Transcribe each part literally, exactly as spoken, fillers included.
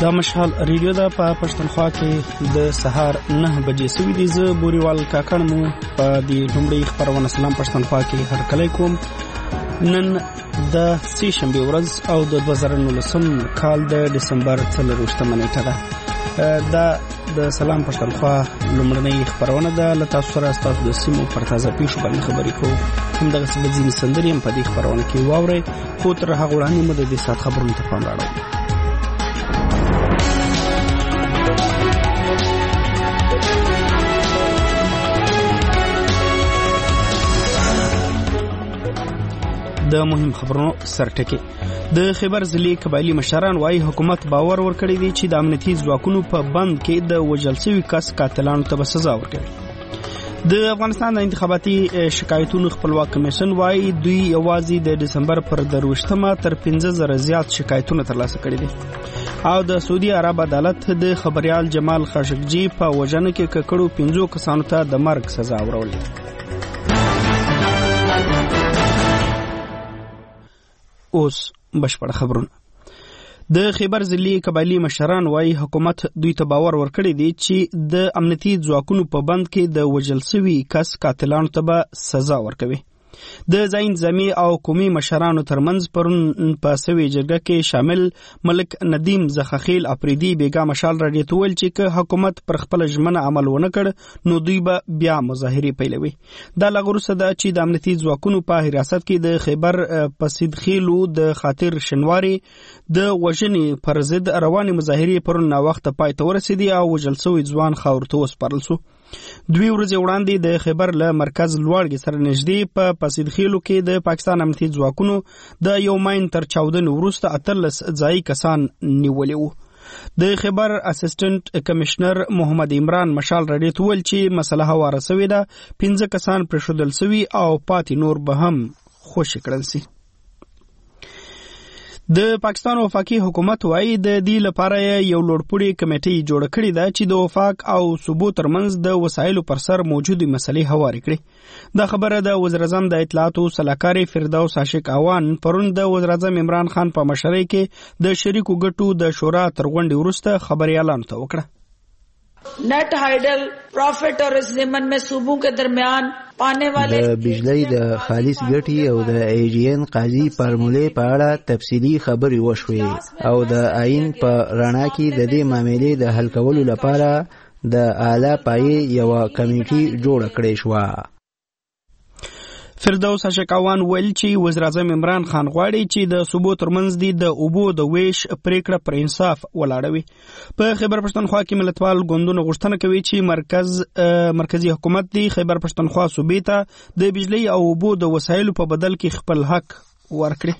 دا مشال ریډیو دا په پښتونخوا کې د سهار نه بجې سوي دي. زه بوريوال کاکړ مو په دې لومړۍ خبرونه سلام پښتونخوا کې هرکلی کوم. نن د سې شنبې ورځ او د دوه زره نولسم کال د ډسمبر څلرویشتمه نیټه ده. دا د سلام پښتونخوا لومړنۍ خبرونه ده. له تاسو سره ستاسو د سیمو پر تازه پیښو باندې خبرې کوو. همدغسې به ځینې سندرې هم په دې خبرونه کې واورئ، خو تر هغه وړاندې مو د دې ساعت خبرونو ته پام راوړئ. د مهم خبرونو سرټکی. د خیبر ضلع قبایلی مشران وايي حکومت باور ورکړی دی چې د امنیتي ځواکونو په بند کې د وژل شوي کس قاتلانو ته به سزا ورکوي. د افغانستان د انتخاباتي شکایتونو خپلواک کمیشن وايي دوی یوازې د ډسمبر پر درویشتمه تر پنځه زره زیات شکایتونه ترلاسه کړي دي. او د سعودي عرب عدالت د خبريال جمال خاشقجي په وژنه کې ککړو پنځو کسانو ته د مرګ سزا ورولې. اوس بشپړ خبرونه. د خیبر ضلع قبایلی مشران وايي حکومت دوی ته باور ورکړی دی چې د امنیتي ځواکونو په بند کې د وژل شوي کس قاتلانو ته به سزا ورکوي. د ځای نظامي او قومي مشرانو ترمنځ پرون په سوي جرګه کې شامل ملک ندیم زخخیل اپریدي بیګا مشال راډیو ته ویل چې که حکومت پر خپل ژمنه عمل ونه کړ نو دوی به بیا مظاهرې پیلوي. دا لا وروسته ده چې د امنیتي ځواکونو په حراست کې د خیبر پسیدخیلو د خاطر شنواري د وژنې پر ضد روانې مظاهرې پرون ناوخته پای ته ورسېدې او وژل شوی ځوان خاورو ته وسپارل شو. دوی ورځې وړاندې د خیبر له مرکز لوړګي سره نږدې په پسیدخیلو کې د پاکستان امنیتي ځواکونو د یو ماین تر چاودنې وروسته اتلس ځایي کسان نیولي وو. د خیبر اسسټنټ کمشنر محمد عمران مشال راډیو ته ویل چې مسله هواره سوې ده، پنځه کسان پرېښودل سوي او پاتې نور به هم خوشي کړل سي. د پاکستان وفاقي حکومت وايي د دې لپاره یو لوړپوړی کمیټې جوړه کړې ده چې د وفاق او صوبو ترمنځ د وسایلو پر سر موجودي مسلې هوارې کړي. دا خبره د وزیر اعظم د اطلاعاتو سلاکار فردوس عاشق اوان پرون د وزیر اعظم عمران خان په مشرۍ کې د شریکو ګټو د شورا تر غونډې وروسته خبريالانو ته وکړه. Net hydel profit और इस ज़िमन में सूबों के दरमियान पाने वाले د بجلی د خالص ګټي او د ایجین قاضي فارمولې په اړه تفصیلی خبري وشوي او د آئین په رڼا کې د دې معاملې د حل کولو لپاره د اعلی پایې یو کمیټي جوړ کړې شو. فردوس عاشقوان ویل چې وزیر اعظم عمران خان غواړي چې د صوبو ترمنځ دي د اوبو د ویش پریکړه پر انصاف ولاړوي. په خیبر پښتونخوا کې ملتپال ګوندونه غوښتنه کوي چې مرکز مرکزی حکومت دی خیبر پښتونخوا صوبې ته د بجلی او اوبو د وسایلو په بدل کې خپل حق ورکړي.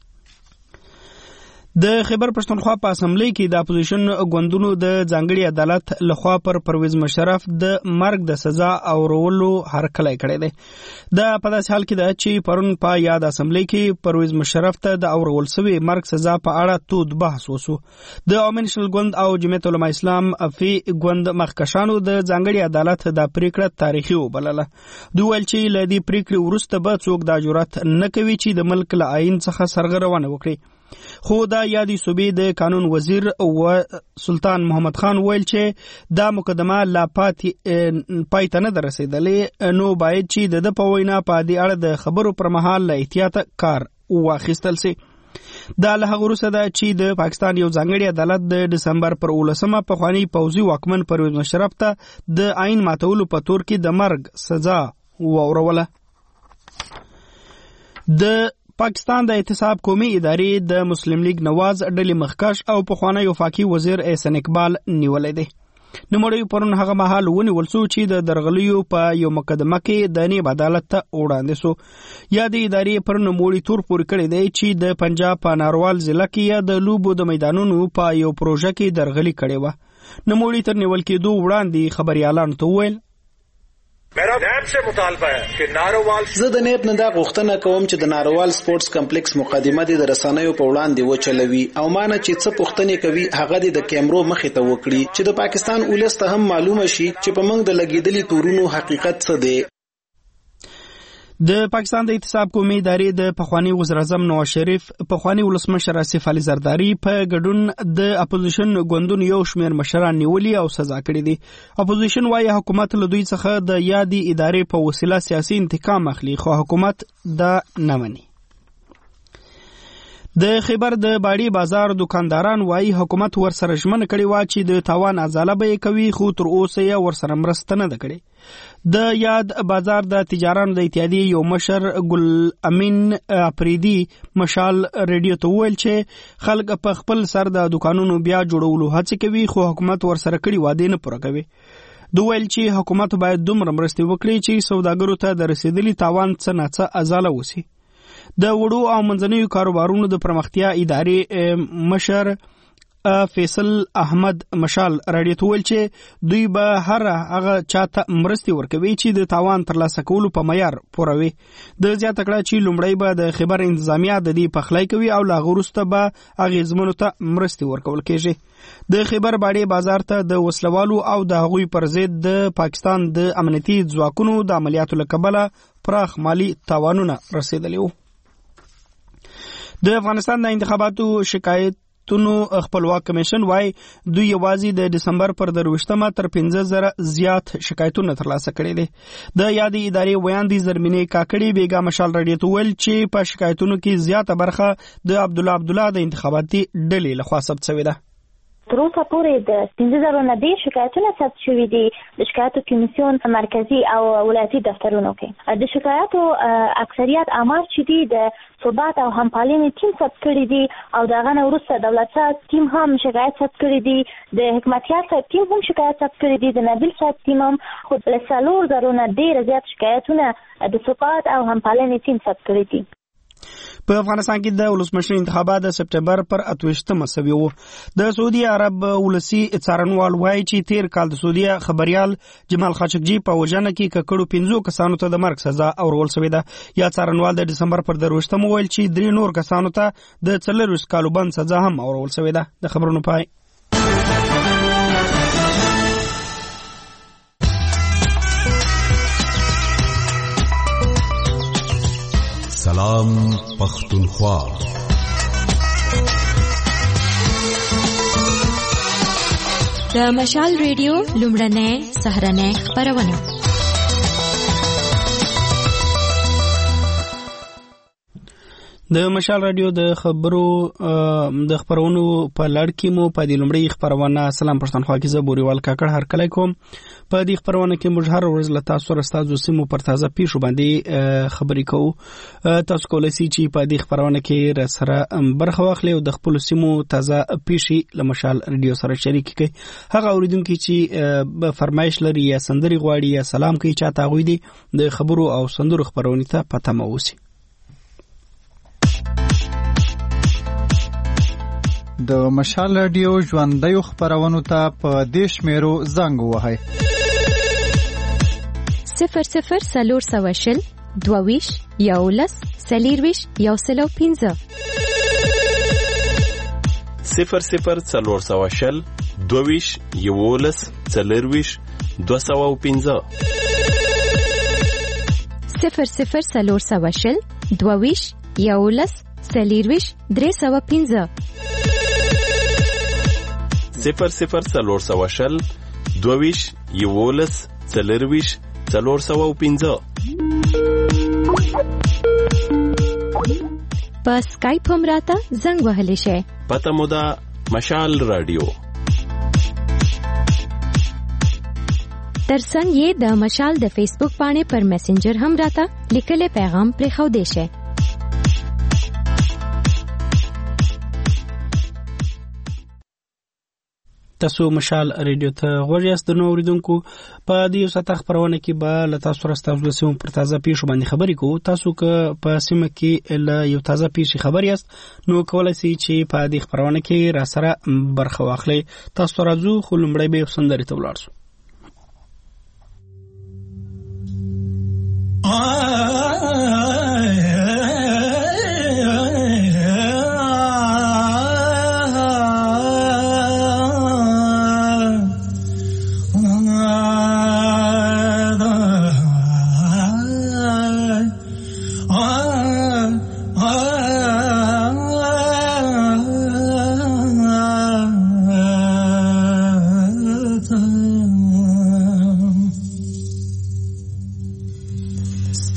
د خیبر پښتونخوا په اسمبلی کې د اپوزیشن ګوندونو د ځانګړي عدالت لخوا پر پرویز مشرف د مرګ د سزا او رولو هرکلی کړی دی. دا په داسې حال کې ده چې پرون په یاد اسمبلی کې پرویز مشرف ته د اورول شوي مرګ سزا په اړه تود بحث وشو. د عوامي نېشنل ګوند او جمعیت علماء اسلام افي ګوند مخکشانو د ځانګړي عدالت د پریکړه تاریخي وبلله. دوی ویل چې له دې پریکړې وروسته به څوک دا جرأت نه کوي چې د ملک له آئین څخه سرغړونه وکړي. خو دا یادی صوبې د قانون وزیر او سلطان محمد خان ویل چې دا مقدمه لا پاتې پای ته نه رسیدلې، نو باید چې د په وینا په دې اړه د خبرو پر مهال له احتیاط کار واخیستل شي. دا له هغه وروسته ده چې د پاکستان یو ځانګړي عدالت د ډسمبر پر اولسمه پخوانی پوځي واکمن پرویز مشرف ته د آئین ماتولو په تور کې د مرګ سزا ووروله. د پاکستان د احتساب قومي ادارې د مسلم لیگ نواز ډلې مخکش او پخوانی وفاقي وزیر احسان اقبال نیولې دی. نوموړی پرون هغه مهال ونیول شو چې د درغلیو په یو مقدمه کې د نیب عدالت ته وړاندې شو. یا د ادارې پر نوموړي تور پورې کړی دی چې د پنجاب په ناروال ضلع کې یا د لوبو د میدانونو په یو پروژه کې درغلي کړې وه. نوموړي تر نیول کېدو وړاندې خبريالانو ته وویل मेरा नेब से मुतालबा है कि नारोवाल زه د نیب نه دا غوښتنه کوم چې د ناروال سپورتس کمپلیکس مقدمه د رسنیو په وړاندې وچلوي او مانه چې څه پوښتنې کوي هغه د کیمرو مخې ته وکړي چې د پاکستان ولس ته هم معلومه شي چې په موږ د لګیدلي تورونو حقیقت څه دی. د پاکستان د احتساب قومي ادارې د پخوانی وزیر اعظم نواز شریف پخوانی ولسمشر آصف علي زرداری په ګډون د اپوزیشن ګوندونو یو شمېر مشران نیولي او سزا کړي دي. اپوزیشن وايي حکومت له دوی څخه د یادې ادارې په وسیله سیاسي انتقام اخلي، خو حکومت دا نه مني. د خیبر د باړی بازار دکانداران وايي حکومت ورسره ژمنه کړې وه چې د تاوان ازاله به یې کوي، خو تر اوسه یې ورسره مرسته نه ده کړې. د یاد بازار د تجارانو د اتحادیې یو مشر ګل امین افریدي مشال ریډیو ته وویل چې خلک په خپل سر د دکانونو بیا جوړولو هڅه کوي، خو حکومت ورسره کړي وعدې نه پوره کوي. دوی ویل چې حکومت باید دومره مرستې وکړي چې سوداګرو ته د رسیدلي تاوان څه ناڅه ازاله وسی. د وړو او منځنیو کاروبارونو د پرمختیا ادارې مشر فیصل احمد مشال راډیو ته ویل چې دوی به هر هغه چاته مرستې ورکوي چې د تاوان ترلاسه کولو په معیار پوره وي. د زیاته کړه چې لومړی به د خیبر انتظامیه د دې پخلی کوي او له هغه وروسته به اغېزمنو ته مرستې ورکول کېږي. د خیبر باړی بازار ته د وسلوالو او د هغوی پر ضد د پاکستان د امنیتي ځواکونو د عملیاتو له کبله پراخ مالی تاوانونه رسېدلي وو. د افغانستان د انتخاباتو شکایتونو خپلواک کمیشن وايي دوی یوازې د دسمبر پر درویشتمه تر پنځه زره زیات شکایتونه ترلاسه کړي دي. د یادې ادارې ویاندې زرمینې کاکړي بیګا مشال راډیو ته ویل چې په شکایتونو کې زیاته برخه د عبدالله عبدالله د انتخاباتي ډلې لخوا ثبت شوې ده. تر اوسه پورې د پنځه زره نه ډېر شکایتونه ثبت شوي دي د شکایتو کمیسیون په مرکزي او ولایتي دفترونو کې. د شکایتو اکثریت آمار چې دي د ثبات او همپالنې ټیم ثبت کړي دي او د هغه نه وروسته دولت صاحب ټیم هم شکایت ثبت کړي دي، د حکمتیار صاحب ټیم هم شکایت ثبت کړي دي، د نبیل صاحب ټیم هم، خو له څلور زرو نه ډېر زیات شکایتونه د ثبات او همپالنې ټیم ثبت کړي دي. په افغانستان کې د ولسمشر انتخابات د سپټمبر پر اتویشتمه سوي وو. د سعودي عرب ولسی څارنوال وایي چې تیر کال د سعودي خبريال جمال خاشقجي په وژنه کې ککړو پنځو کسانو ته د مرګ سزا اورول شوې ده. یا څارنوال د دسمبر پر درویشتمه ویل چې درې نور کسانو ته د څلورویشت کالو بند سزا هم اورول شوې ده. د خبرونو پای. سلام پختونخوا. د مشال ریډیو لومړنۍ سهارنۍ خپرونه. د مشال رادیو د خبرو د خبرونو په لړ کې مو په دې لومړی خبرونه سلام پښتونخوا کې زه بوريوال کاکړ هر کله کوم. په دې خبرونه کې موږ هر ورځ له تاسو سره ستاسو سیمو پر تازه پیښو باندې خبرې کوو. تاسو کولای شئ چې په دې خبرونه کې را سره برخه واخلئ او د خپل سیمو تازه پیښې له مشال رادیو سره شریک کړئ. هغه اوریدونکو چې فرمایش لري یا سندري غواړي یا سلام کوي چاته غوي دي د خبرو او سندرو خبرونه ته پته مو وسی. د مشال رادیو ژوندۍ خبرونو ته په دې شمیرو زنګ ووهئ: صفر صفر څلور سوه شل دوه ویشت یولس څلېرویشت یو سل او پنځه، صفر صفر څلور سوه شل دوه ویشت یولس څلېرویشت دوه سوه او پنځه، صفر صفر څلور سوه شل دوه ویشت یولس څلېرویشت درې سوه پنځه، صفر صفر څلور سوه شل دوه ویشت یولس څلېرویشت څلور سوه او پنځه. په سکایپ هم راته زنګ وهلی شئ. پته مو ده مشال رادیو. ترڅنګ یې د مشال د فیسبوک باندې پر میسنجر هم راته لیکلی پیغام پرېښودی شئ. تاسو مشال ریډیو ته غوږ یاست. د نو اوریدونکو په دې یو ساعت خبرونه کې به له تاسو سره ستاسو سیمو پر تازه پیښو باندې خبرې کوو. تاسو که په سیمه کې له یو تازه پیښې خبر یاست نو کولای شئ چې په دې خبرونه کې را سره برخه واخلئ. تاسو راځو خو لومړی به یو سندرې ته ولاړ شو.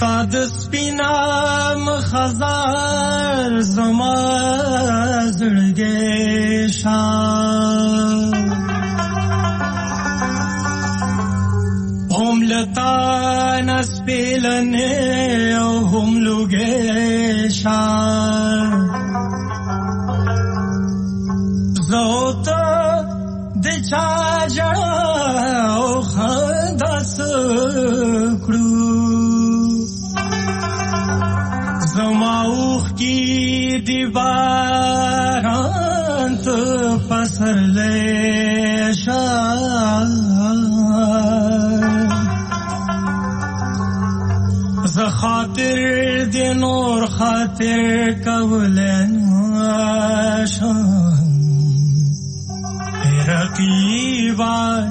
ستاد سپینا مخزار زما زړګی شان هم لتا نسپیلنه او هم لوګی شان زوتا د چا جړا او خندا سکړو زماوخ کی دی باران تو پسر لیشا زخاطر دی نور خاطر کولن آشان رقیبان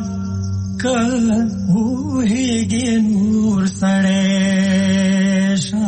کوهیگی نور سڑیشا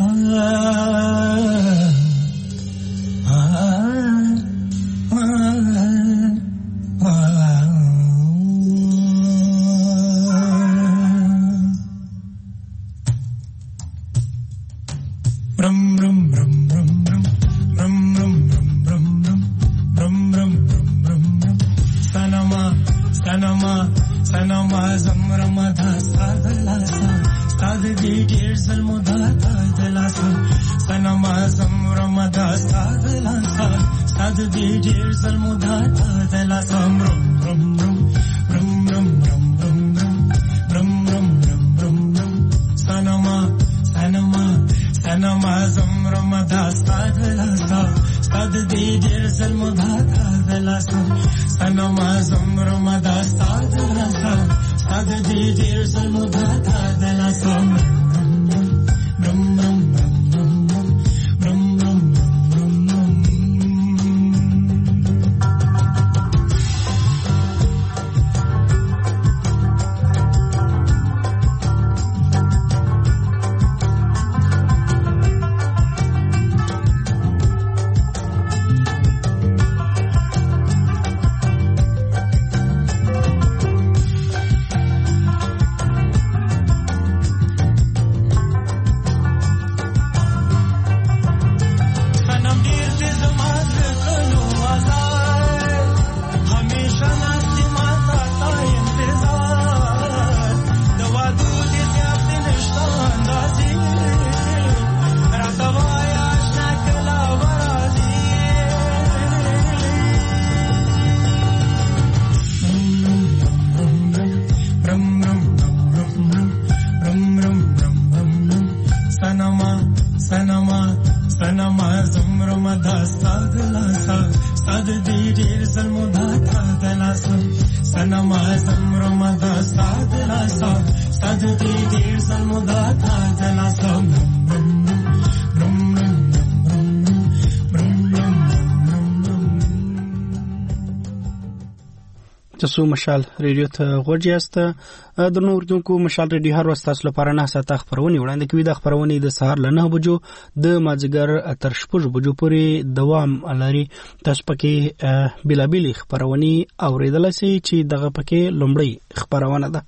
تاسو مشال ریډیو ته غوږ یاست. د نور دونکو مشال ریډیو هر وخت تاسو لپاره نه ساته خبرونه وړاندې کوي. د خبرونه د سهار له نه بجو د مازیګر تر شپږ بجو پورې دوام لري. تاسو پکې بلابل خبرونه اوریدل شي چې دغه پکې لومړی خبرونه ده.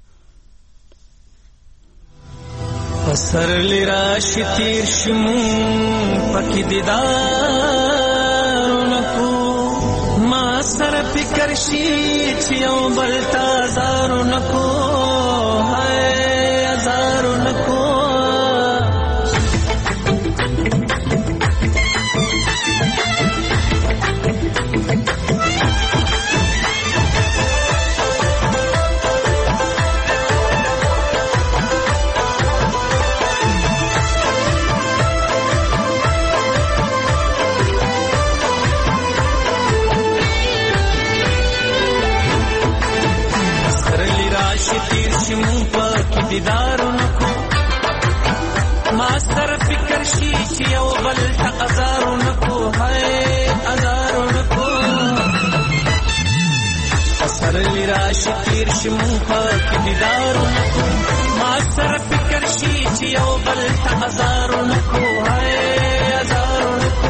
سر لرا شتیر شمو پکې دیدار نکو ما سر فکر شي چې یو بل تازارو نکو هاي ازارو نکو دیدارو نکو ما سر فکر شي چې یو بل ته ازارو نکو هاي ازارو نکو سر لرا شتیر شمو پاک دیدارو نکو ما سر فکر شي چې یو بل ته ازارو نکو هاي ازارو نکو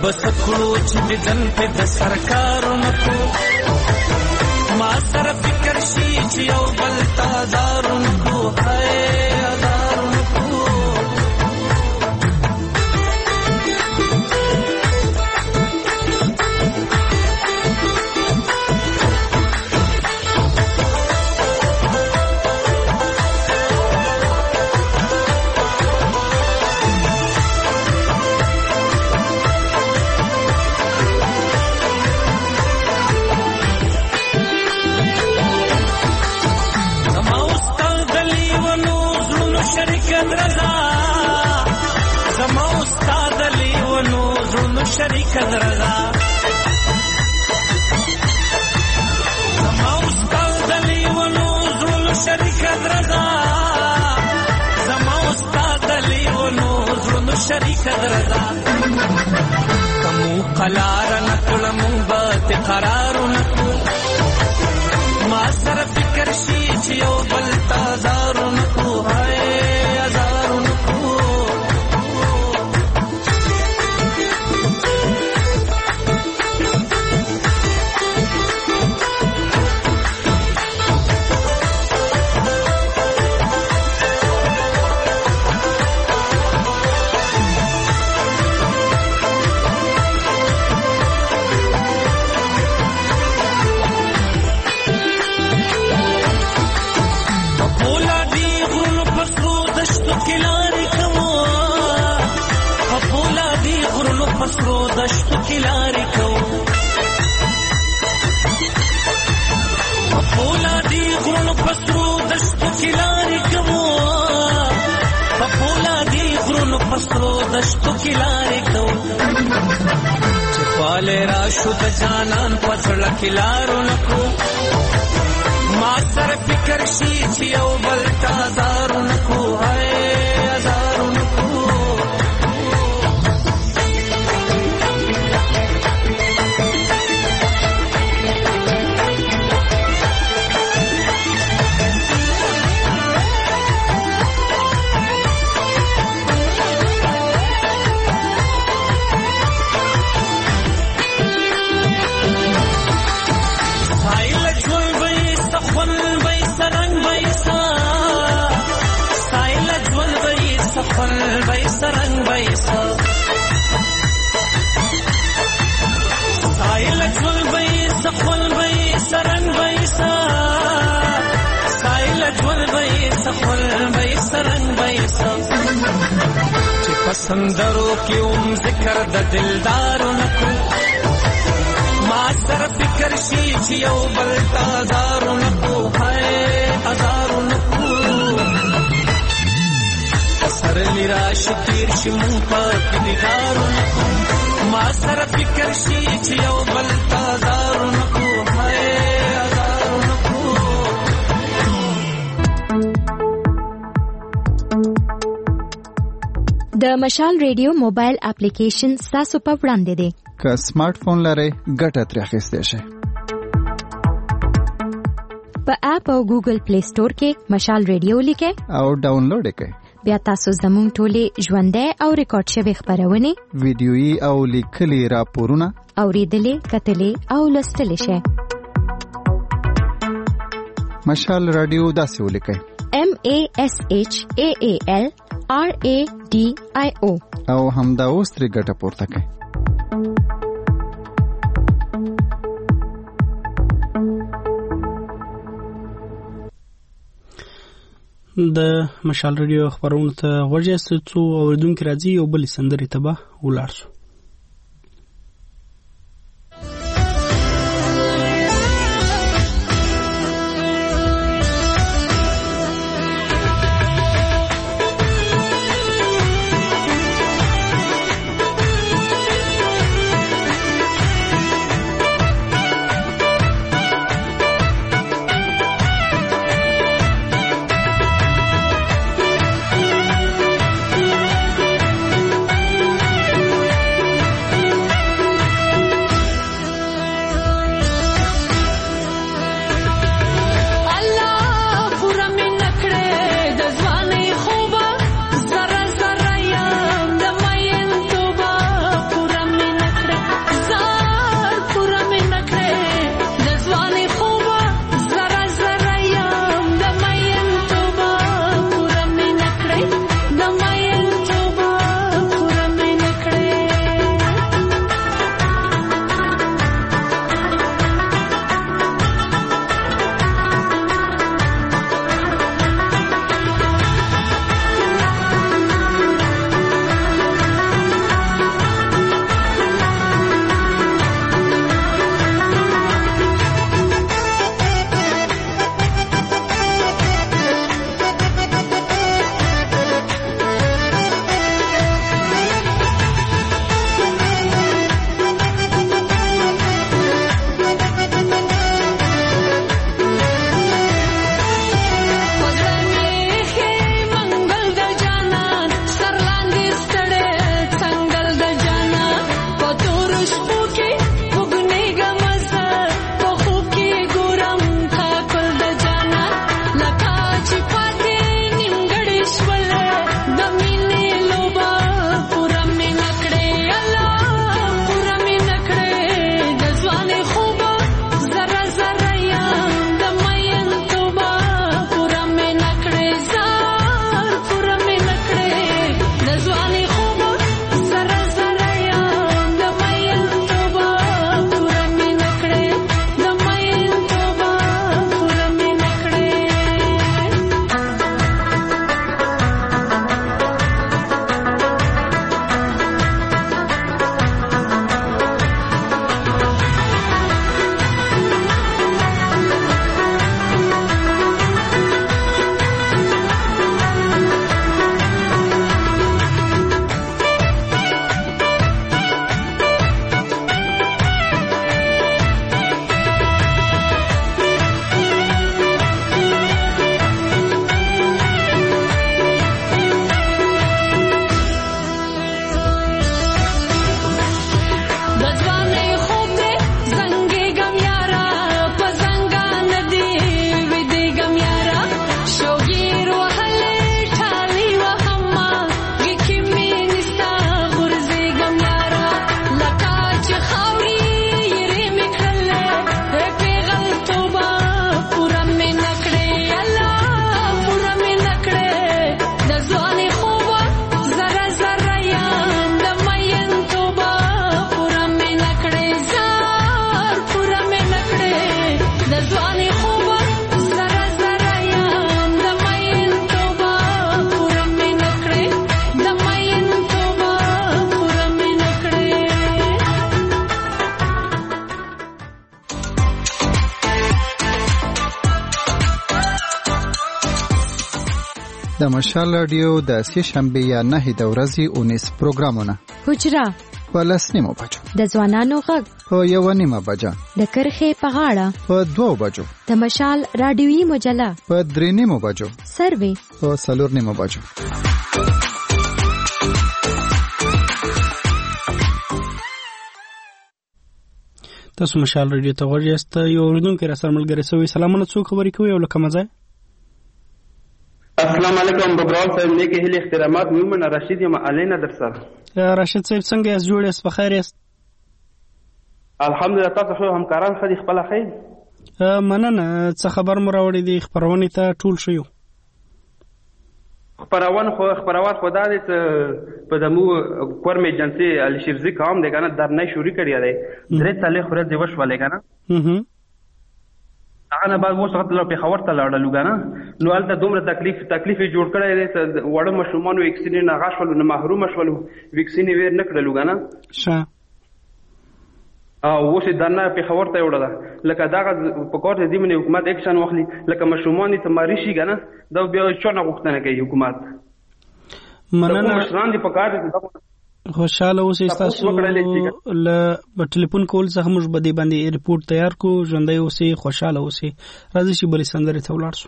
بس کړو چې د ځن په د سرکارونو کو ما سره فکر شي چې یو بل تازارونو کو هاي ازارونو کو شریک درزا زما استاد دلی ونو زول شریک درزا زما استاد دلی ونو زول شریک درزا کمو قلار نکل منبت قرار نکل ما سر فکر شی چیو بل تازار نکو ہائے ازار نکو پسرو دشتو کی لاری کو پولا دی غرونو پسرو دشتو کی لاری کو پولا دی غرونو پسرو دشتو کی لاری کو چپالے راشو د جانان پسړه کی لارو نکو ما سر فکر شي چې یو بل تازارو نکو هاي ازارو نکو خپل وای سرنګ وای سا سایل ټول وای خپل وای سرنګ وای سا سایل ټول وای خپل وای سرنګ وای سا چې پسندرو کې اوم ذکر د دلدارو نکو ما سره فکر شي چې یو بل تازارو نکو هاي ازارو نکو سرلی راش تیر شي مون پاک دیدارو نکو ما سره فکر شي چې یو بل تازارو نکو هاي ازارو نکو د مشال ریډیو موبایل اپلیکیشن تاسو په وړاندې دی که سمارټ فون لرئ ګټه ترې اخیستی شئ په اپ او ګوګل پلی سٹور کې مشال ریډیو لیکئ او ډاونلوډ یې کړئ بیا تاسو زموږ ټولې ژوندۍ او ریکارډ شوې خپرونې ویډیويي او لیکلي راپورونه اوریدلې کتلې او لوستلې شئ مشال رادیو داسې ولیکئ M A S H A A L R A D I O او همدا اوس ترې ګټه پورته کړئ د مشال ریډیو خبرونه ته غوږ یاست څو اوریدونکي راځي یو بل سندرې ته به ولاړ شو د مشال رادیو د سې شنبې یا نهې د ورځې اونیس پروګرامونه. حجره په لس نیمو بجو، د ځوانانو غږ په یوه نیمه بجه، د کرښې په غاړه په دوو بجو، د مشال رادیویي مجله په درې نیمو بجو، سروې په څلور نیمو بجو. تاسو مشال رادیو ته غوږ یاست. یو اورېدونکی را سره ملګری شوی. سلامونه، څوک خبرې کوي او له کومه ځای؟ السلام علیکم ببرال صاحب، نیک هیلې احترامات. مومن رشید یم علینا در سره. راشد صاحب څنګه یاست؟ جوړ یاست؟ په خیر یاست؟ الحمدلله. تاسو خو همکاران ښه دي؟ خپله ښه یې؟ مننه. څه خبر مو راوړی دی؟ خپرونې ته ټول شو یو خپرون خو خپرون خو دا دی چې په دمو کورم ایجنسی الشیرزی کام دی کنه درنه شروع کړی دی. درې څلې خورې دی وشولې کنه. هغه بعد مو څنګه له پیښور ته لاړل کنه. نو البته دومره تکلیف تکلیف جوړ کړی دی چې وړو مشرومان ویکسین نه غاښول نه محروم شول. ویکسین ویر نه کړل کنه. شه او اوس درنه پیښور ته وړل. لکه دا په کوټه دی منه حکومت اکشن واخلي. لکه مشرومان ته ماری شي کنه. دا بیا چونه غوښتنه کوي حکومت. مننه. مشران دي په کار دي. خوشاله اوسئ. تاسو له ټلیفون کول څخه موږ به دې باندې ریپورت تیار کو. ژوندۍ اوسئ، خوشاله اوسئ. راځئ چې بلې سندرې ته ولاړ شو.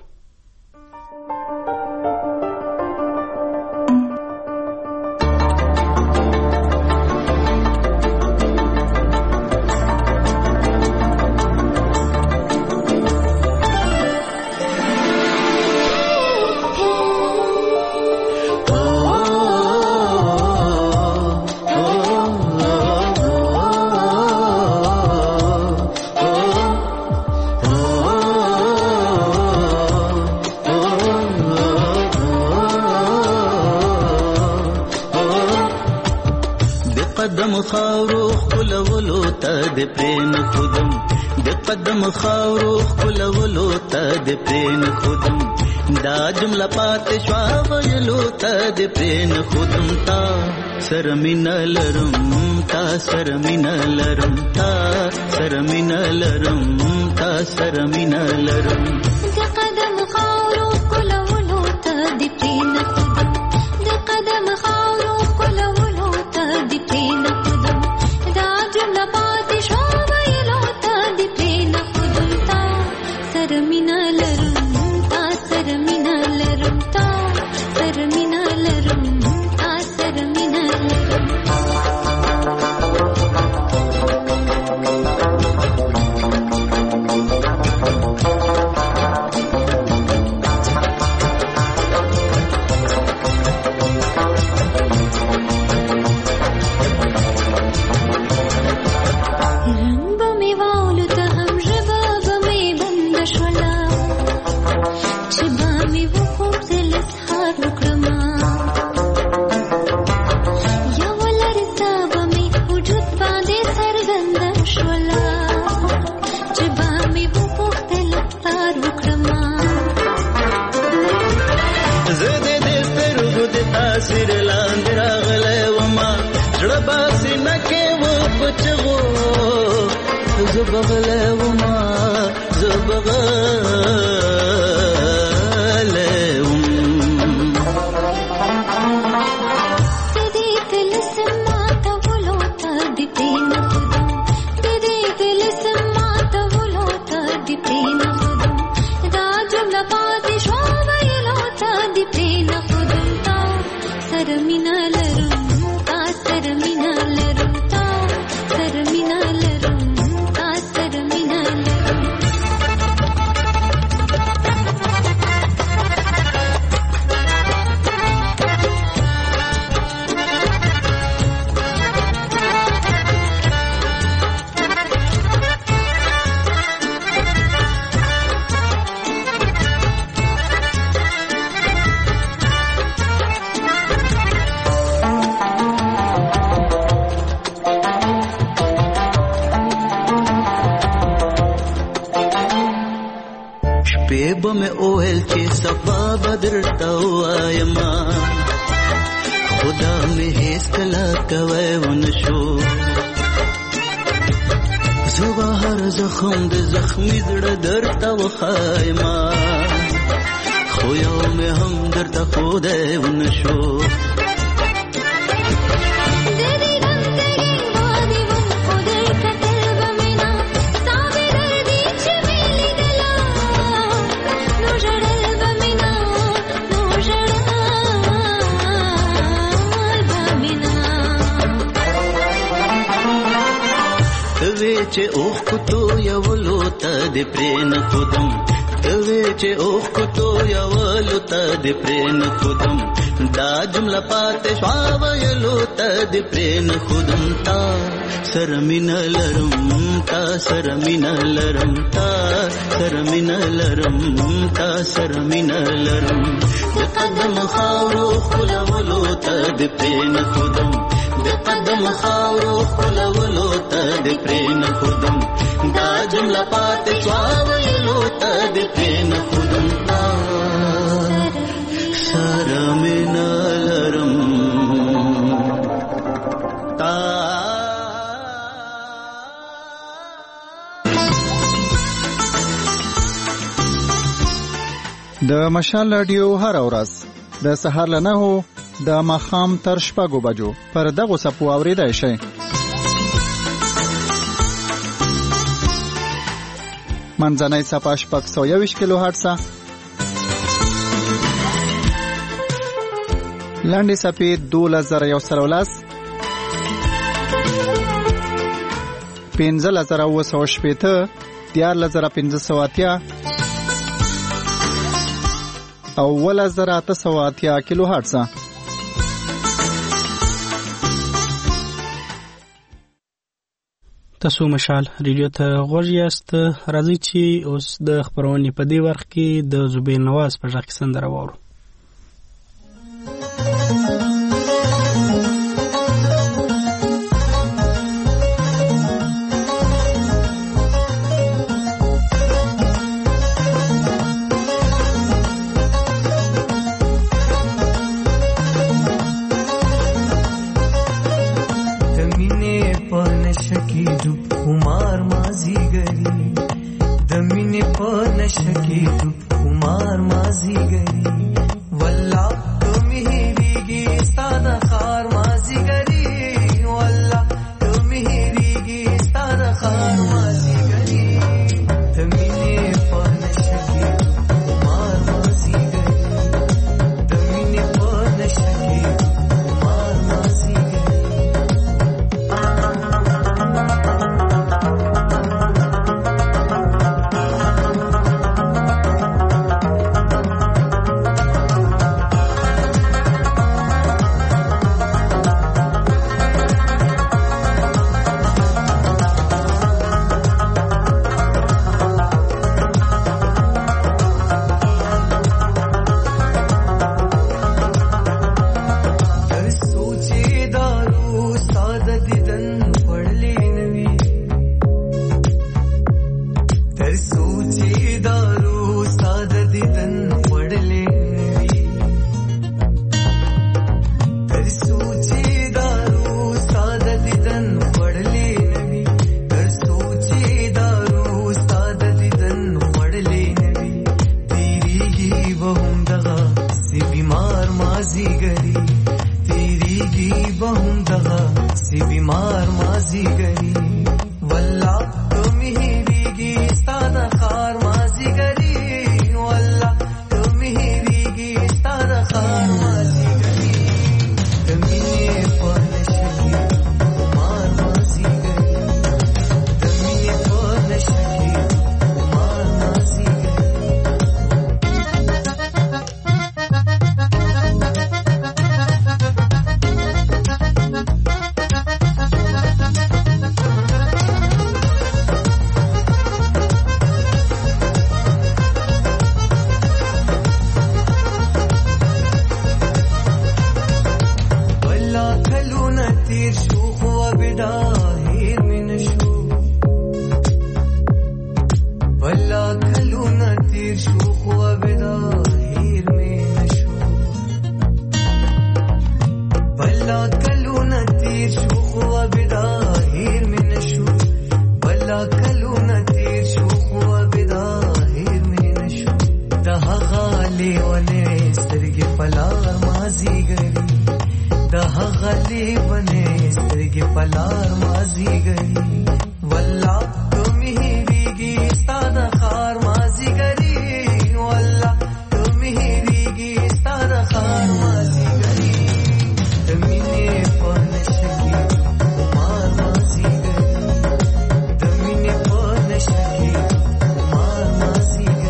خاورو خلولو ته د پرین خودم د قدم خاورو خلولو ته د پرین خودم دا جمله پات شوا ویلو ته د پرین خودم تا سر مینا لرم تا سر مینا لرم تا سر مینا لرم تا سر مینا لرم د قدم خاورو خلولو ته د پرین خودم د قدم خاورو خلولو ته د پرین زخم د زخمی زړه درته وخایما خو یو مې هم درته ښودی ونشو چې اوخ کوتو یولو ته د پرین خودم توی چې اوخ کوتو یولو ته د پرین خودم دا جمله پاتې شوا ویلو ته د پرین خودم تا سره مینه لرم تا سره مینه لرم تا سره مینه لرم تا سره مینه لرم د قدم خاورو خپلولو ته د پرین خودم د قدم خاورو خپلولو ته د پرین خودم دا جمله پاتې شوا ویلو ته د پرین خودم تا سره مینه لرم تا د مشال رادیو هر ورځ د سهار له نهو د ماښام تر شپږو بجو پر دغو څپو اورېدای شئ. منځنۍ څپه شپږ سوه یوویشت کیلو هرټزه، لنډې څپې دولس زره یو سل او لس، پنځلس زره اوه سوه شپېته، دیارلس زره پنځه سوه اتیا او اوولس زره اته سوه اتیا کیلو هرټزه. تاسو مشال ریډیو ته غوږ یاست. راځئ چې اوس د خپرونې په دې برخه کې د زبیر نواز په غږ کې سندره واورو. لیونه سترګې پلار مازی ګری د هغه لیونه سترګې پلار مازی ګری والله تم هیریږي ستاد خار مازی ګری والله تم هیریږي ستاد خار مازی ګری تمینه په نشکی مار مازی ګری تمینه په نشکی مار مازی ګری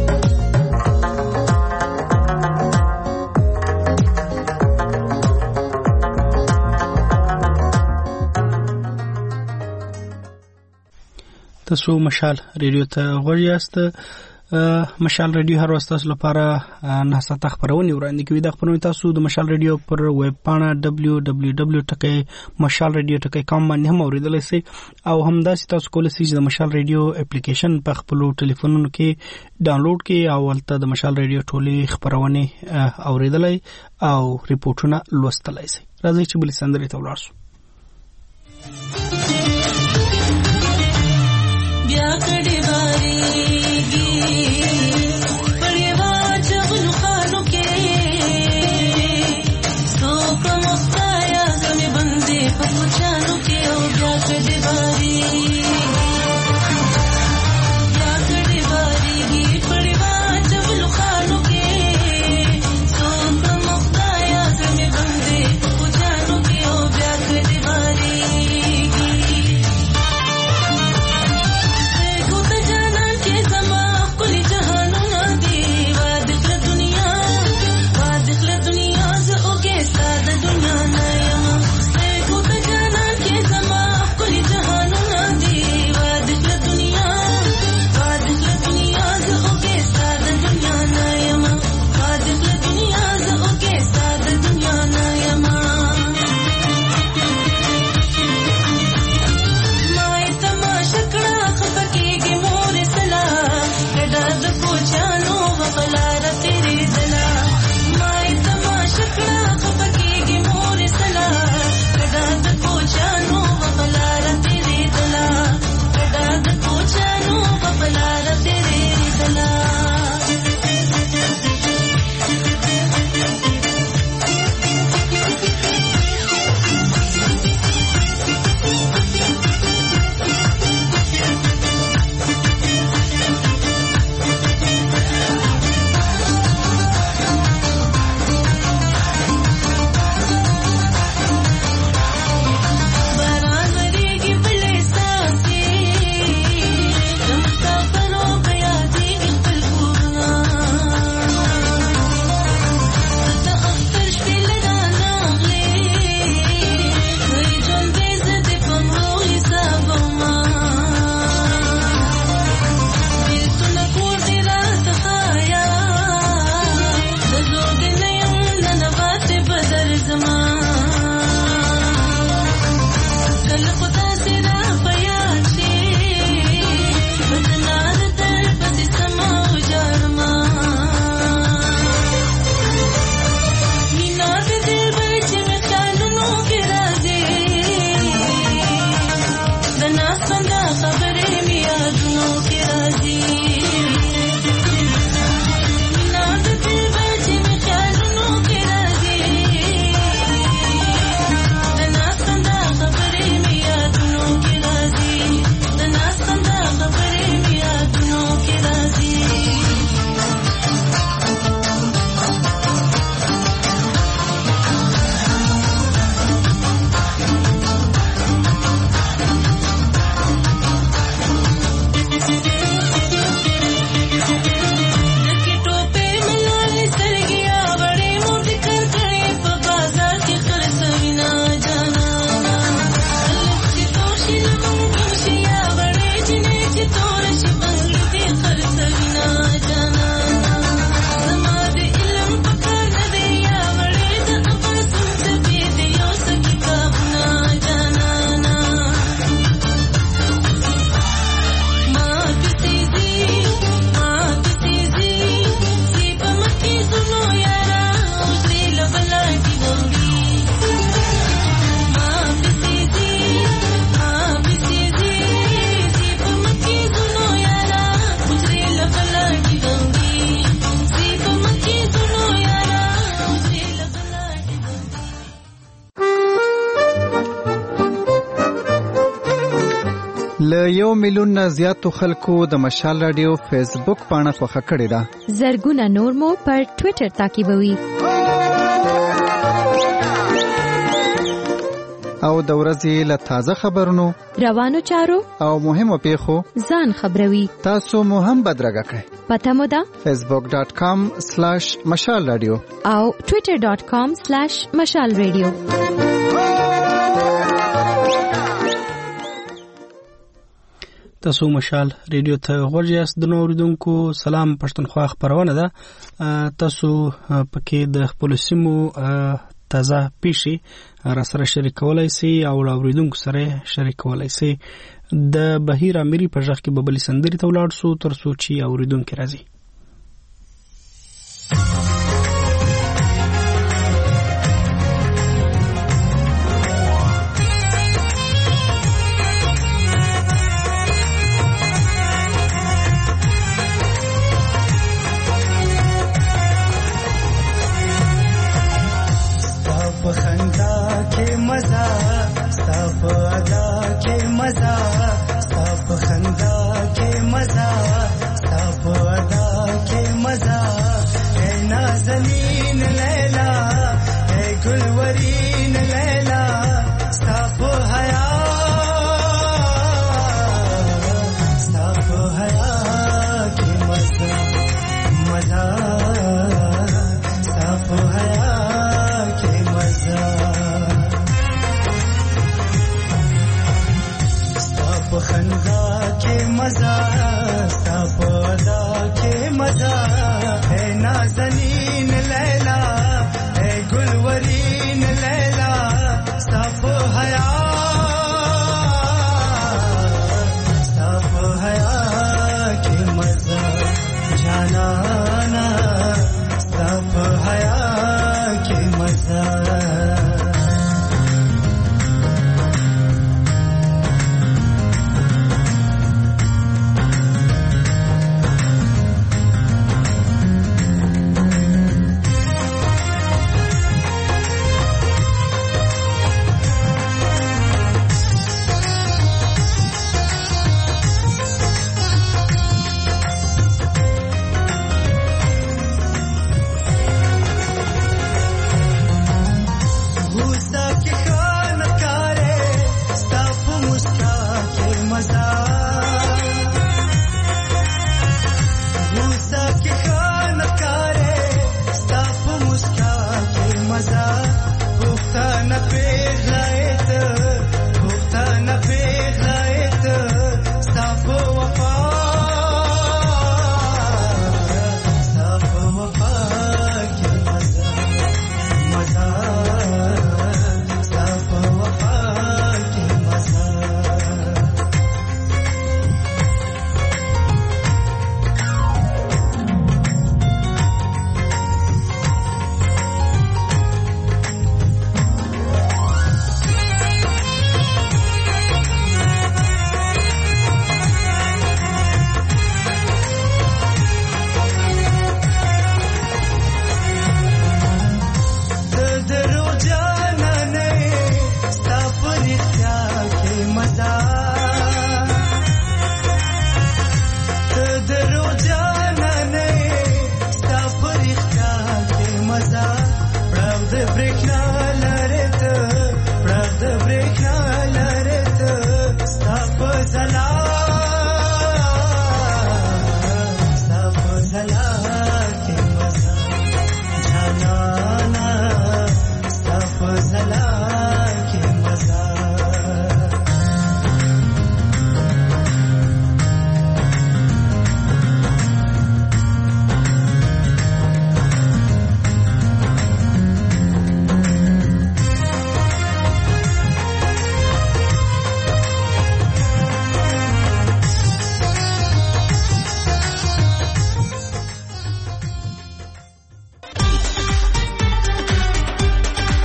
تاسو مشال ریډیو ته غوړ یاست. مشال ریډیو هر وخت تاسو لپاره نه ساته خبرونه وړاندې کوي. د خبرونه تاسو د مشال ریډیو پر ویب پاڼه دبلیو دبلیو دبلیو ډاٹ مشال ریډیو ډاٹ کام باندې هم اوریدلای شئ او همداسې تاسو کولای شئ د مشال ریډیو اپلیکیشن په خپل ټلیفونونو کې ډاونلوډ کړئ او ولته د مشال ریډیو ټولې خبرونه اوریدلای او ریپورتونه لوستلای شئ. راځئ چې بل سندرې ته ولاړ شو. بیا کډې واریږي پړېوا چغلو خانو کې څوک مستایا زمې بندې په پوچانو کې او بیا کډې واریږي بیا کډې واریږي پړېوا چغلو خانو کې څوک مستایا زمې بندې په پوچانو کې او بیا کډې د یو میلیون نه زیاتو خلکو د مشال رادیو فیسبوک پاڼه خوښه کړې ده. زرګونه نور مو پر ټوئیټر تعقیبوي. او د ورځې له تازه خبرونو، روانو چارو او مهمو پیښو ځان خبروي. تاسو مو هم بدرګه کړئ. پته مو ده فیسبوک ډاٹ کام سلیش مشال رادیو او ټوئیټر ډاٹ کام سلیش مشال رادیو. تاسو مشال ریډیو ته غوږ یاست. د نو اوریدونکو سلام پښتونخوا خبرونه ده. تاسو پکې د خپل سیمو تازه پیښې را سره شریکولای سي او اوریدونکو سره شریکولای سي. د بهیر اميري په ځخ کې ببلي سندري ته ولاړ سو تر څو چې اوریدونکو راځي.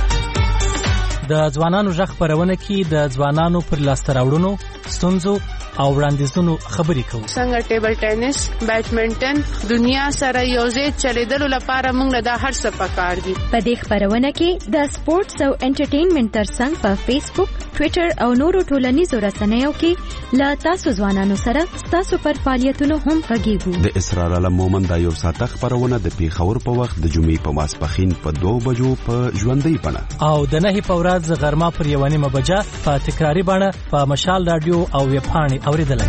د ځوانانو ژغ خبرونه کې د ځوانانو پر لاسته راوړنو، ستونزو او وړاندیزونو خبرې کوو. څنګه ټیبل ټینس، بیډمنټن دنیا سره یوځای چلیدلو لپاره موږ له دا هر څه پکار دي. په دې خبرونه کې د سپورتس او انټرټینمنټ ترڅنګ په فیسبوک، ټوئیټر او نورو ټولنیزو رسنیو کې له تاسو ځوانانو سره تاسو پر فعالیتونو هم غږیږو. د اسرار علم مومن دا یو ساعته خبرونه د پیښور په وخت د جمعې په ماسپښین په دوه بجو په ژوندۍ بڼه او د نهي په ورځ غرمه پر یوه نیمه بجه په تکراري بڼه په مشال رادیو او ویبپاڼې اورېدلی.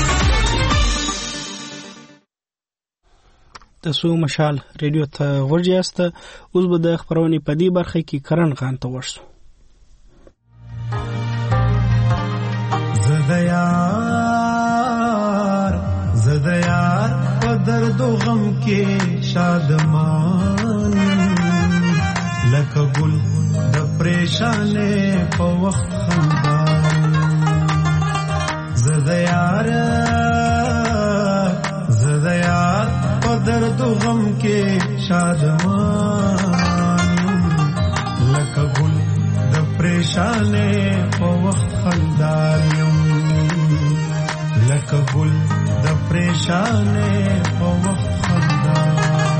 تاسو مشال رادیو ته غوږ یاست. اوس به د خبرونې په دې برخه کې کرن خان ته ورسو. زدیار زدیار په درد و غم کې شادمان لکه ګل د پریشانې په وخت خندان. زدیار زدیار په درد و غم کې شادمان لکه ګل د پریشانې په وخت خندان یم لکه ګل د پریشانې په وخت خندان.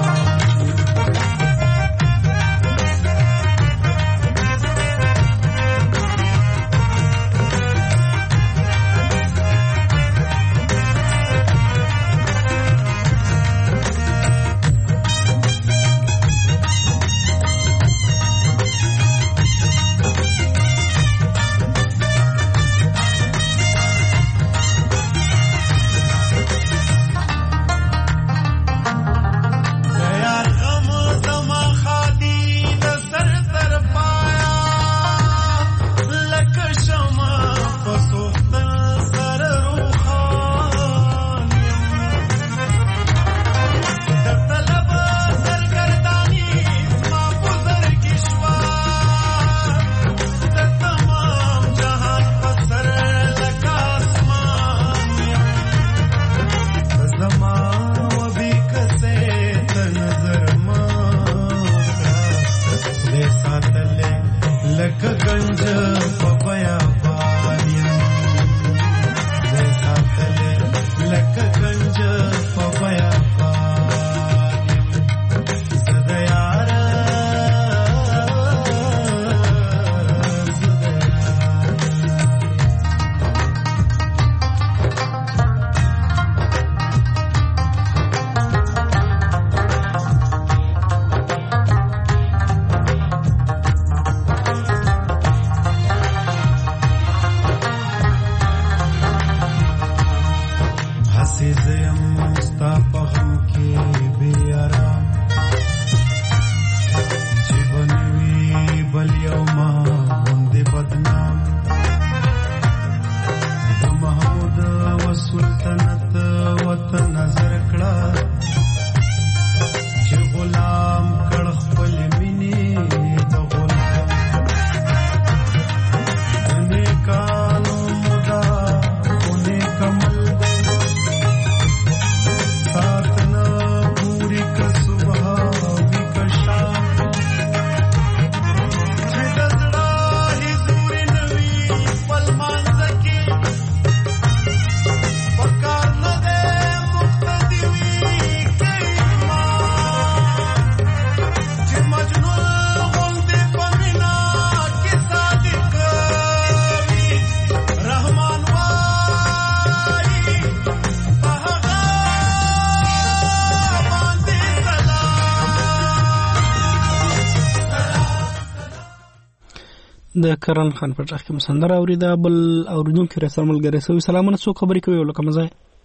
د کرن خان په ځخ کې مسندر اوریدا بل اوریدونکو رسول ملګری سوي سلامونه څو خبرې کوي ولکه مزه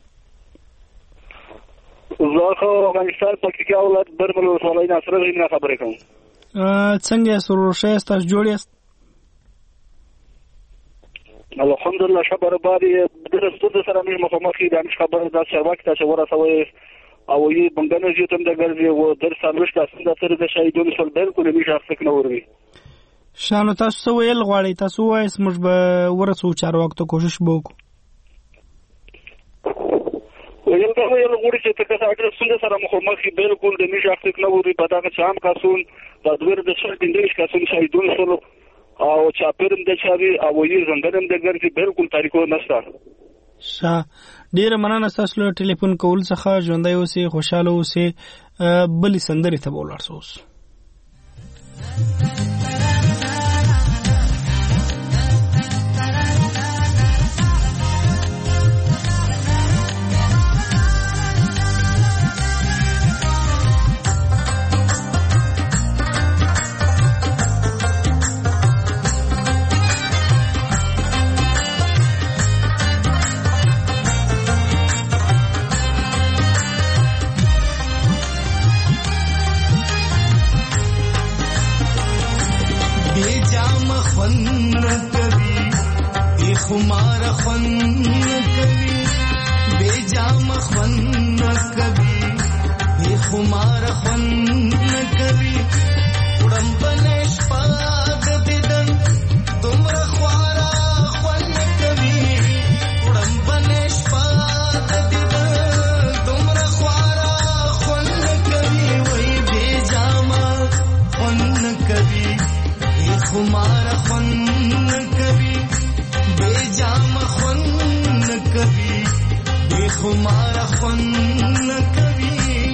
زه خو افغانستان پکتیکا ولایت برمل ولسوالۍ نه سره غوښتنه خبرې کوم. څنګه سرور شایست تاسو جوړ یاست؟ الحمدلله شبر باري د رسول سره مې مخامخ دي د خبره د شروع کته چې ورسوي او یې بنګنه چې تم د ګرځي و در سالوش تاسو د تر د شهیدونو سره بالکل نشي اخته نوروي. شانو تاسو ویل غواړئ تاسو وایي موږ به ورسو چارواکو ته کوشش وکړو. ویل دا ویل غوړي چې تاسو د رسول سره مخامخ بالکل د نشي اخته نوروي په دغه شام کاسون د دویر د شر دندې کاسون شهیدونو سره او چاپرم د چاري او یې زنګرم د ګرځي بالکل تاریخو نشته. شا ډیره مننه تاسو له ټلیفون کول څخه. ژوندۍ اوسئ، خوشاله اوسئ. بلې سندرې ته به ولاړ سو. اوس خمار خون کبھی بے جام خون کبھی بے خمار خون کبھی اڑم بنش پاگ بدن تم رخوارا خون کبھی اڑم بنش پاگ بدن تم رخوارا خون کبھی وہی بے جام خون کبھی بے خمار خون کبھی بے جام خون کبھی بے خمار خون کبھی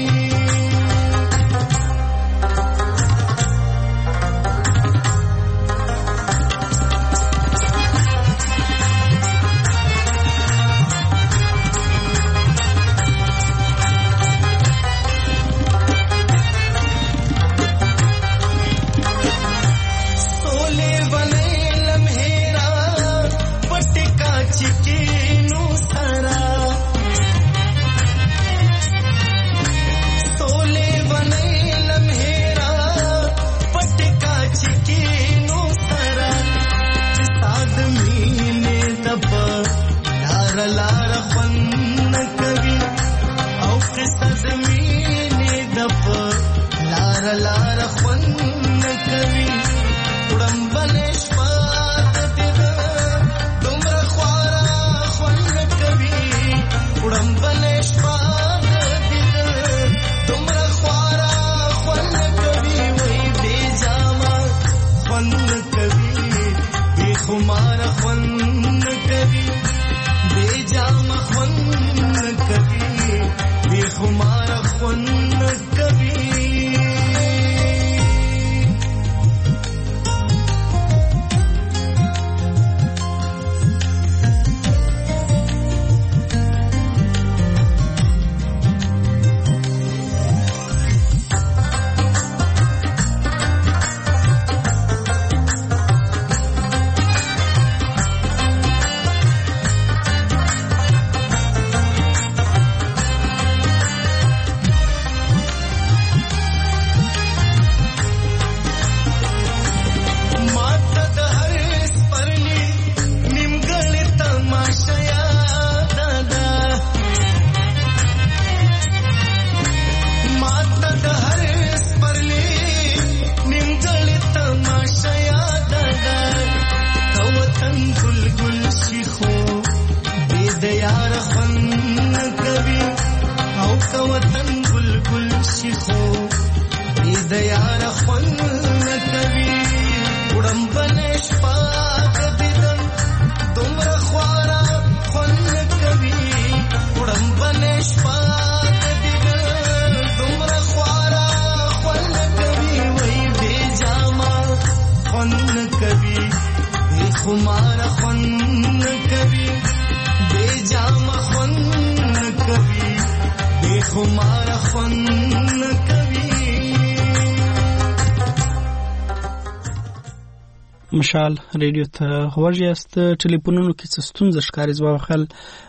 مشال ریډیو ته غوږ یاست. ټلیفونونو کې څه ستونزه ښکاري ځواب خل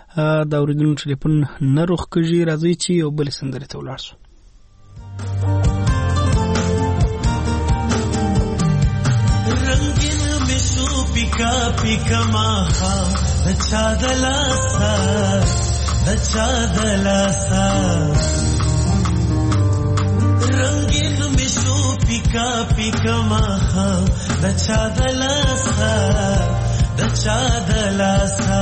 د اوریدونکو ټلیفون نه روغ کېږي. راځي چې یو بل سندرې ته ولاړ شو. رنگین مشو پیکا پیکا ماخا دچا دلاسا دچا دلاسا رنگین مشو پیکا پیکا ماخا دچا دلاسا دچا دلاسا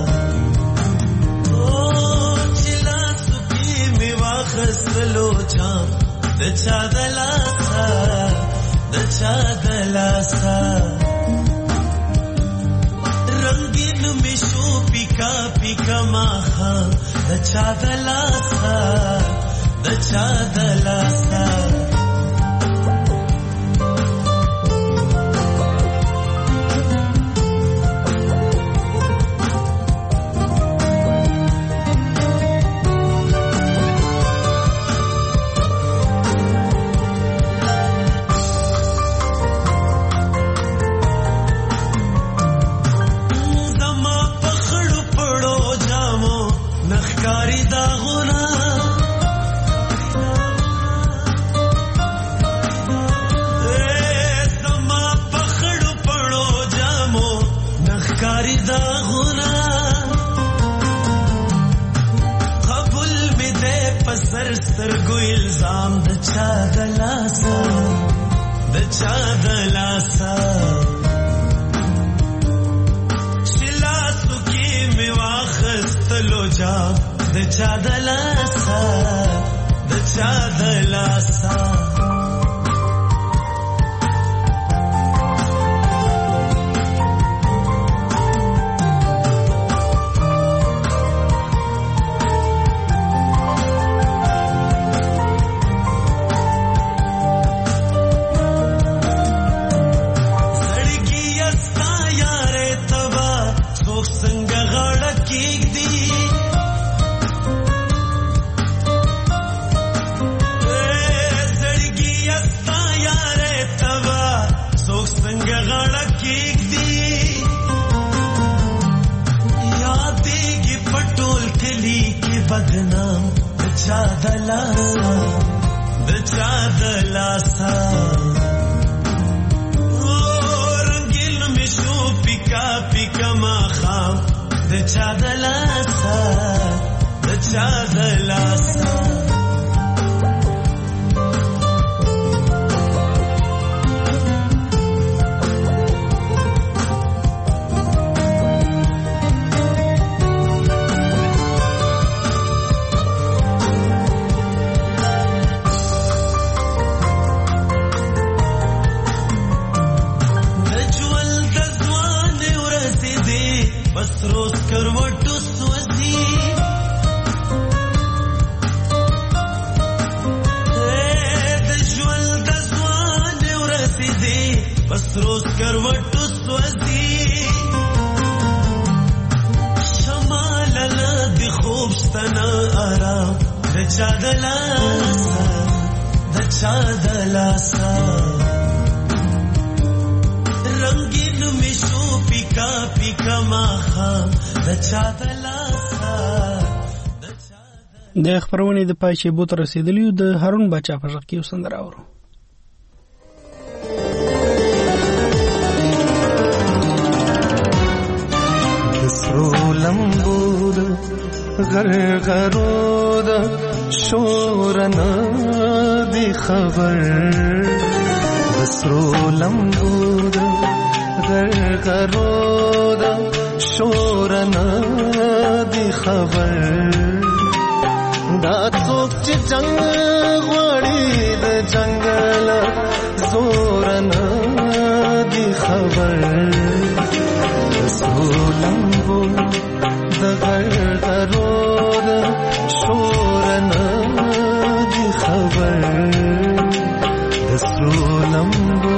او چلا سکی می واخستلو چام دچا دلاسا دچا دلاسا رنگین می شو پیکا پیکا ماخا د چا د لاسا د چا د لاسا سترګو الزام د چا د لاسا د چا د لاسا شلاسو کې می واخستلو جا د چا د لاسا د چا د لاسا بدنام د چا د لاسا د چا د لاسا رنگین می شو پیکا پیکا ماخام د چا د لاسا د چا د لاسا روز کروټو سوځي د ژوند د ځوان ورته دي بس روز کروټو سوځي شمال له د خوب ستنه آرام د چا د لاسا د چا د لاسا رنگین می شو پیکا پیکا ماخا د چا د لاسا د خبرونې د پای چې بوت رسیدلی د هارون بچا په ځکه یو سندره اورو سرو لمبود غرغرود شورنا دی خبر سرو لمبود غرغرود شورنا دی خبر دا څوک چې جنگ غوړي د جنگل زورنا دی خبر سولمبو د غرغرود شورنا دی خبر د سولمبو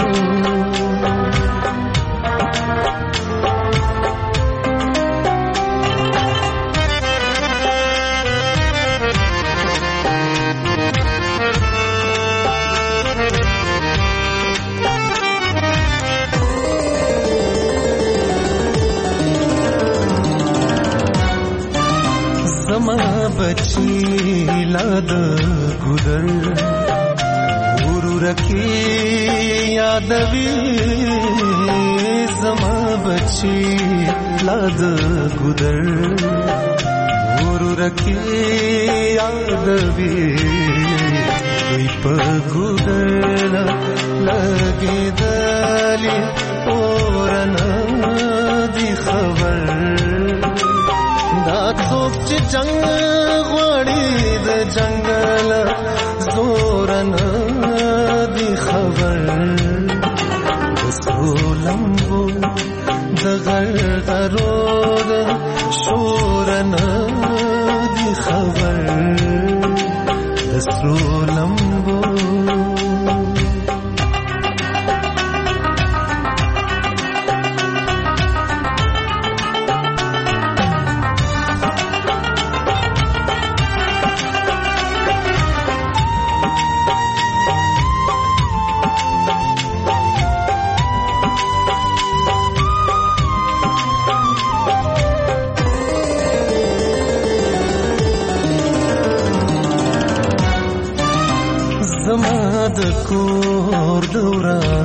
बची लाद गुदर गुरु रखी यादवी समा बची लाद गुदर गुरु रखी यादवी कोई पगुदर लगे दली और दी खबर څوک چې جنگ غوړي د جنگل زورنا دی خبر د سولمبو د غرغرو د شور نه دی خبر د سرو لمبو د کور دوران